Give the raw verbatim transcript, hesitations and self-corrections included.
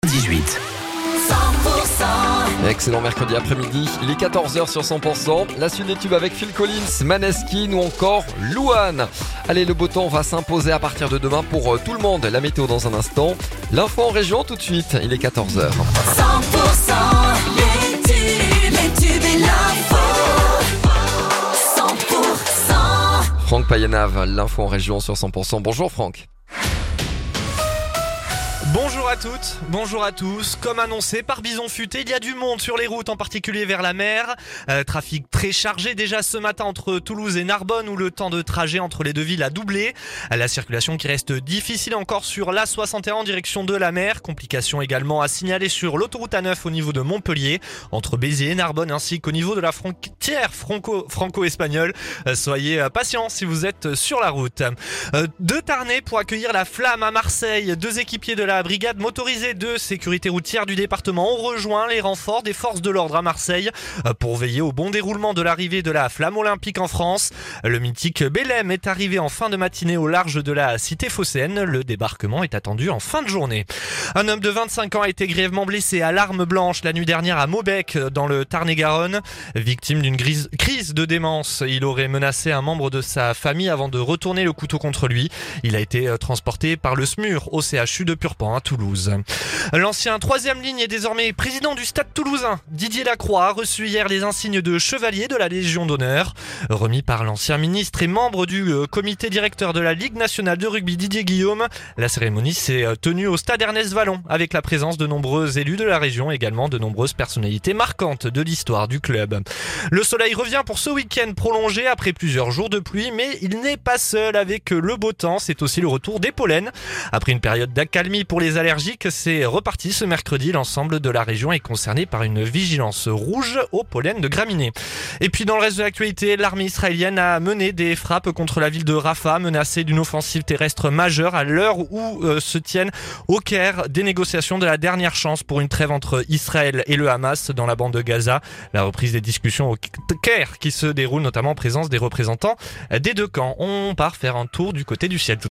dix-huit. Excellent mercredi après-midi, il est quatorze heures sur cent pour cent. La suite des tubes avec Phil Collins, Maneskin ou encore Louane. Allez, le beau temps va s'imposer à partir de demain pour tout le monde. La météo dans un instant. L'info en région tout de suite, il est quatorze heures. cent pour cent les tubes, les tubes et l'info. cent pour cent. Franck Payenave, l'info en région sur cent pour cent. Bonjour Franck. Bonjour à toutes, bonjour à tous. Comme annoncé par Bison Futé, il y a du monde sur les routes, en particulier vers la mer. Euh, trafic très chargé déjà ce matin entre Toulouse et Narbonne, où le temps de trajet entre les deux villes a doublé. La circulation qui reste difficile encore sur l'A soixante et un en direction de la mer. Complications également à signaler sur l'autoroute A neuf au niveau de Montpellier, entre Béziers et Narbonne, ainsi qu'au niveau de la frontière franco- franco-espagnole. Euh, soyez patients si vous êtes sur la route. Euh, de Tarnay pour accueillir la flamme à Marseille. Deux équipiers de la brigade motorisée de sécurité routière du département ont rejoint les renforts des forces de l'ordre à Marseille pour veiller au bon déroulement de l'arrivée de la flamme olympique en France. Le mythique Belém est arrivé en fin de matinée au large de la cité phocéenne. Le débarquement est attendu en fin de journée. Un homme de vingt-cinq ans a été grièvement blessé à l'arme blanche la nuit dernière à Maubec dans le Tarn-et-Garonne. Victime d'une grise- crise de démence, il aurait menacé un membre de sa famille avant de retourner le couteau contre lui. Il a été transporté par le SMUR au C H U de Purpan à Toulouse. L'ancien troisième ligne est désormais président du Stade toulousain. Didier Lacroix a reçu hier les insignes de chevalier de la Légion d'honneur, remis par l'ancien ministre et membre du euh, comité directeur de la Ligue nationale de rugby Didier Guillaume. La cérémonie s'est euh, tenue au Stade Ernest Vallon avec la présence de nombreux élus de la région, également de nombreuses personnalités marquantes de l'histoire du club. Le soleil revient pour ce week-end prolongé après plusieurs jours de pluie, mais il n'est pas seul avec le beau temps. C'est aussi le retour des pollens. Après une période d'accalmie pour les allergiques, c'est reparti ce mercredi. L'ensemble de la région est concerné par une vigilance rouge au pollen de graminées. Et puis dans le reste de l'actualité, l'armée israélienne a mené des frappes contre la ville de Rafah, menacée d'une offensive terrestre majeure à l'heure où euh, se tiennent au Caire des négociations de la dernière chance pour une trêve entre Israël et le Hamas dans la bande de Gaza. La reprise des discussions au Caire qui se déroule notamment en présence des représentants des deux camps. On part faire un tour du côté du ciel.